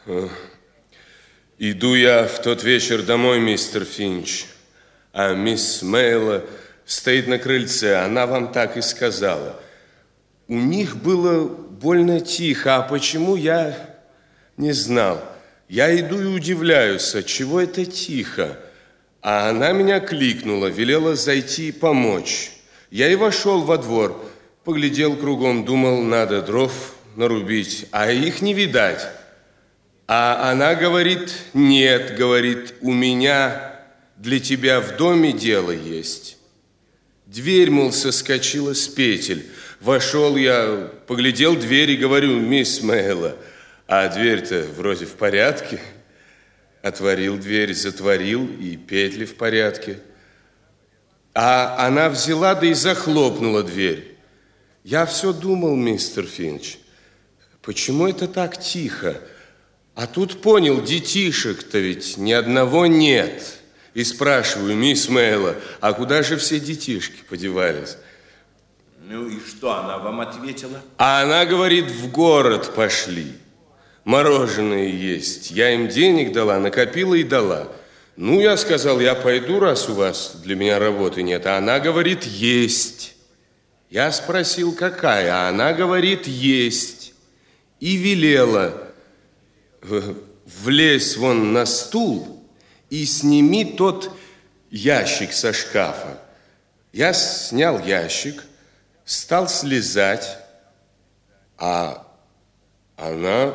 Иду я в тот вечер домой, мистер Финч, а мисс Мейла стоит на крыльце. Она вам так и сказала. У них было больно тихо, а почему, я не знал. Я иду и удивляюсь, отчего это тихо. А она меня кликнула, велела зайти и помочь. Я и вошел во двор, поглядел кругом, думал, надо дров нарубить, а их не видать. А она говорит, нет, говорит, у меня для тебя в доме дело есть. Дверь, мол, соскочила с петель. Вошел я, поглядел дверь и говорю, мисс Мейла, а дверь-то вроде в порядке. Отворил дверь, затворил, и петли в порядке. А она взяла, да и захлопнула дверь. Я все думал, мистер Финч, почему это так тихо? А тут понял, детишек-то ведь ни одного нет. И спрашиваю, мисс Мейла, а куда же все детишки подевались? Ну и что она вам ответила? А она говорит, в город пошли. Мороженое есть. Я им денег дала, накопила и дала. Ну, я сказал, я пойду, раз у вас для меня работы нет. А она говорит, есть. Я спросил, какая? А она говорит, есть. И велела, влезь вон на стул и сними тот ящик со шкафа. Я снял ящик, стал слезать, а она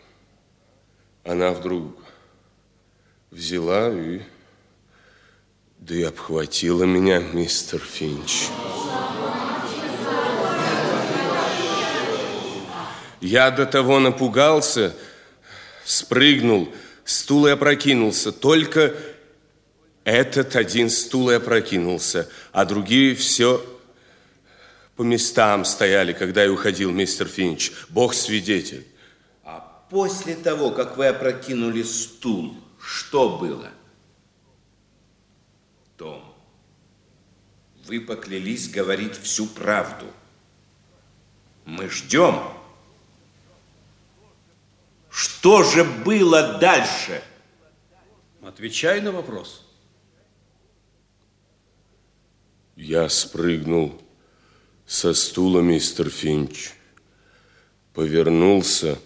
вдруг взяла и обхватила меня, мистер Финч. Я до того напугался, спрыгнул, стул и опрокинулся. Только этот один стул и опрокинулся, а другие все по местам стояли, когда я уходил, мистер Финч. Бог свидетель. А после того, как вы опрокинули стул, что было? Том, вы поклялись говорить всю правду. Мы ждем. Что же было дальше? Отвечай на вопрос. Я спрыгнул со стула, мистер Финч, повернулся,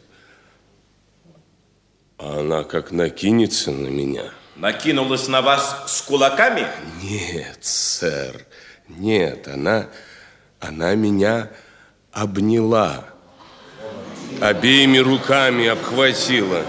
а она как накинется на меня. Накинулась на вас с кулаками? Нет, сэр, нет, она меня обняла, обеими руками обхватила.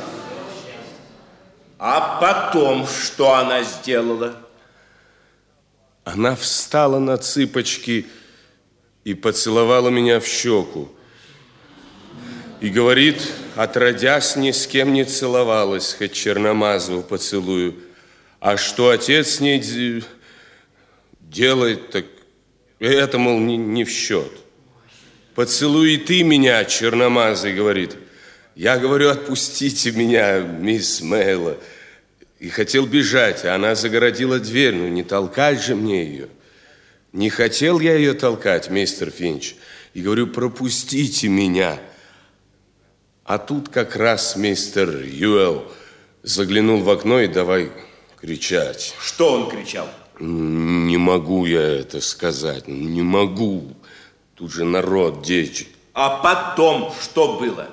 А потом что она сделала? Она встала на цыпочки и поцеловала меня в щеку. И говорит, отродясь, ни с кем не целовалась, хоть Черномазову поцелую. А что отец с ней делает, так это, мол, не в счет. Поцелуй и ты меня, Черномазый, говорит. Я говорю, отпустите меня, мисс Мейла. И хотел бежать, а она загородила дверь. Ну, не толкать же мне ее. Не хотел я ее толкать, мистер Финч. И говорю, пропустите меня. А тут как раз мистер Юэлл заглянул в окно и давай кричать. Что он кричал? Не могу я это сказать, не могу. Тут же народ, дети. А потом что было?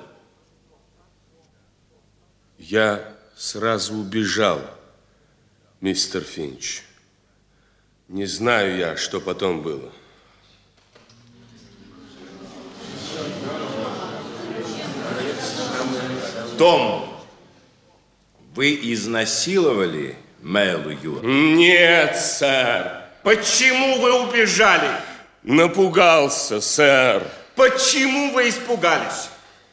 Я сразу убежал, мистер Финч. Не знаю я, что потом было. Том, вы изнасиловали Мейлу Юэлл? Нет, сэр. Почему вы убежали? Напугался, сэр. Почему вы испугались?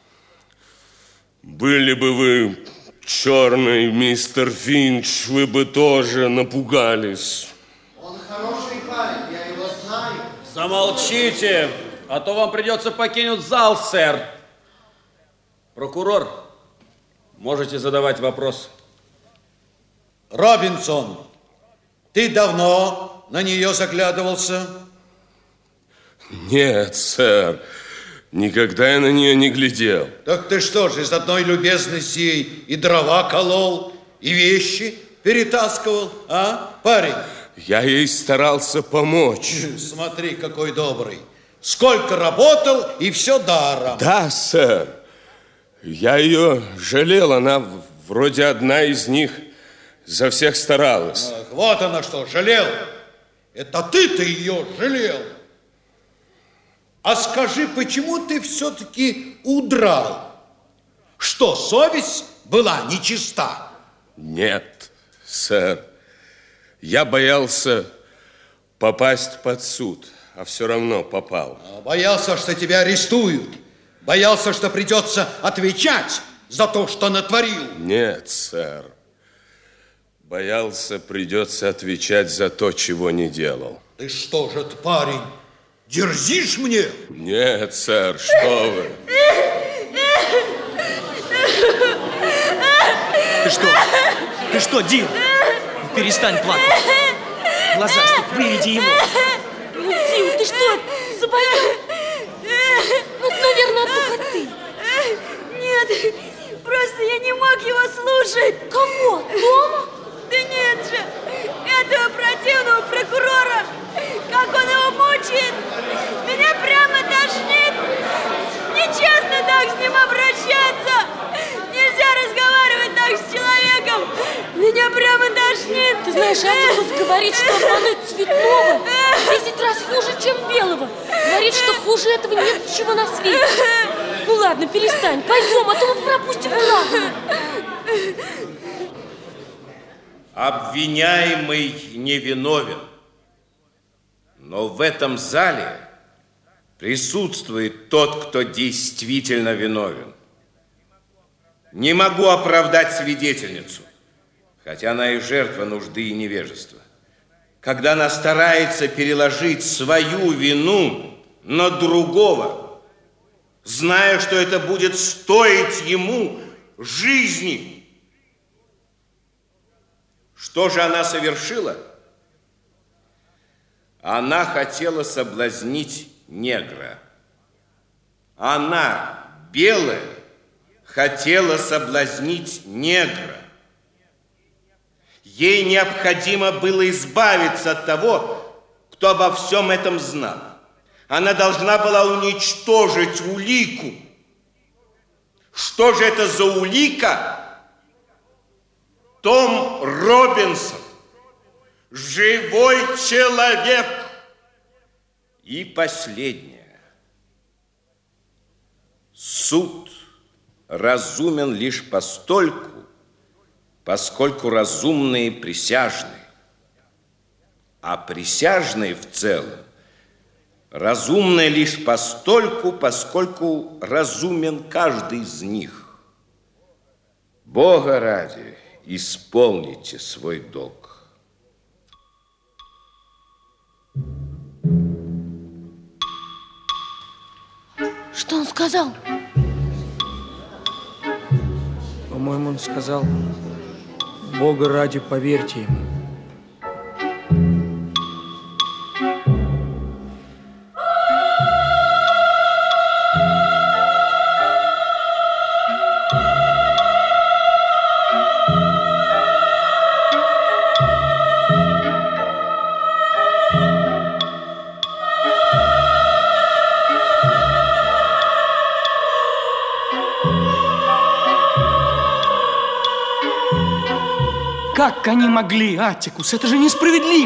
Были бы вы черный, мистер Финч, вы бы тоже напугались. Он хороший парень, я его знаю. Замолчите, а то вам придется покинуть зал, сэр. Прокурор, можете задавать вопрос. Робинсон, ты давно на нее заглядывался? Нет, сэр, Никогда я на нее не глядел. Так ты что же, из одной любезности и дрова колол, и вещи перетаскивал, а, парень? Я ей старался помочь. Смотри, какой добрый. Сколько работал, и все даром. Да, сэр. Я ее жалел, она вроде одна из них, за всех старалась. Ах, вот она что, жалел. Это ты ее жалел. А скажи, почему ты все-таки удрал? Что, совесть была нечиста? Нет, сэр. Я боялся попасть под суд, а все равно попал. Боялся, что тебя арестуют. Боялся, что придется отвечать за то, что натворил. Нет, сэр. Боялся, придется отвечать за то, чего не делал. Ты что же, парень, дерзишь мне? Нет, сэр, что вы? Ты что, Дин? Перестань плакать. Глазастик, выведи его. Ну, Дин, ты что, заболел? Ну, наверное, от духоты. Нет, просто я не мог его слушать. Кого? Дома? Да нет же, этого противного прокурора, как он его мучает, меня прямо тошнит. Нечестно так с ним обращаться. Нельзя разговаривать так с человеком. Меня прямо тошнит. Ты знаешь, Атикус говорит, что обмануть Цветного 10 раз хуже, чем Белого. Говорит, что хуже этого нет ничего на свете. Ну ладно, перестань, пойдем, а то мы пропустим главное. Обвиняемый невиновен, но в этом зале присутствует тот, кто действительно виновен. Не могу оправдать свидетельницу, хотя она и жертва нужды и невежества. Когда она старается переложить свою вину на другого, зная, что это будет стоить ему жизни. Что же она совершила? Она хотела соблазнить негра. Она, белая, хотела соблазнить негра. Ей необходимо было избавиться от того, кто обо всем этом знал. Она должна была уничтожить улику. Что же это за улика? Том Робинсон, живой человек. И последнее. Суд разумен лишь постольку, поскольку разумные присяжные, а присяжные в целом разумны лишь постольку, поскольку разумен каждый из них. Бога ради, исполните свой долг. Что он сказал? По-моему, он сказал: Бога ради, поверьте ему. Как они могли, Аттикус? Это же несправедливо!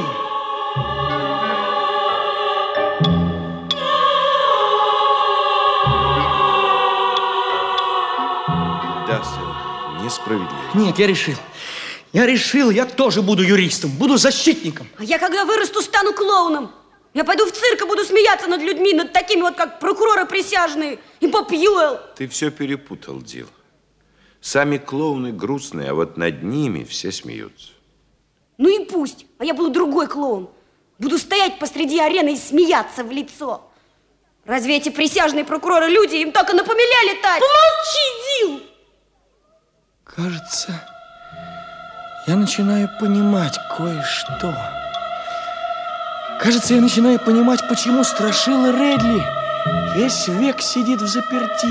Да, сын, несправедливо. Нет, я решил, я тоже буду юристом, буду защитником. А я, когда вырасту, стану клоуном. Я пойду в цирк и буду смеяться над людьми, над такими вот, как прокуроры присяжные и Боб Юэлл. Ты все перепутал, Дил. Сами клоуны грустные, а вот над ними все смеются. Ну и пусть, а я буду другой клоун. Буду стоять посреди арены и смеяться в лицо. Разве эти присяжные прокуроры люди, им только на помеле летать? Помолчи, Дил! Кажется, я начинаю понимать кое-что. Кажется, я начинаю понимать, почему Страшила Редли Весь век сидит в заперти.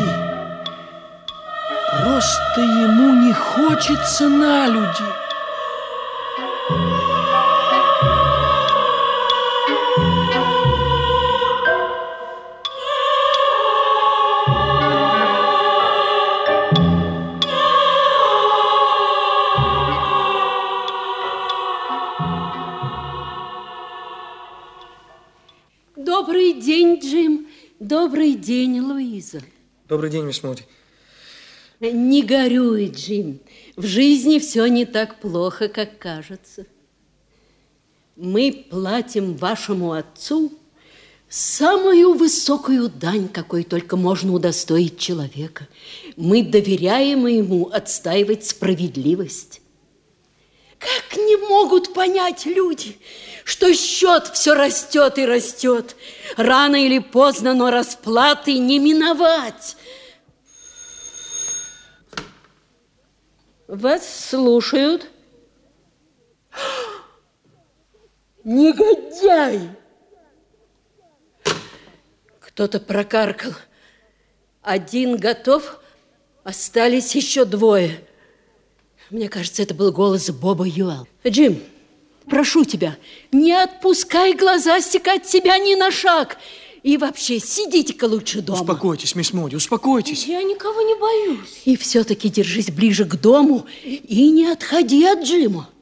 Просто ему не хочется на люди. Добрый день, Джим. Добрый день, Луиза. Добрый день, мисс Муди. Не горюй, Джим. В жизни все не так плохо, как кажется. Мы платим вашему отцу самую высокую дань, какой только можно удостоить человека. Мы доверяем ему отстаивать справедливость. Как не могут понять люди, что счет все растет и растет. Рано или поздно, но расплаты не миновать. Вас слушают. Негодяй! Кто-то прокаркал. Один готов, остались еще двое. Мне кажется, это был голос Боба Юэлл. Джим, прошу тебя, не отпускай глаза стекать себя ни на шаг. И вообще, сидите-ка лучше дома. Успокойтесь, мисс Муди, успокойтесь. Я никого не боюсь. И все-таки держись ближе к дому и не отходи от Джима.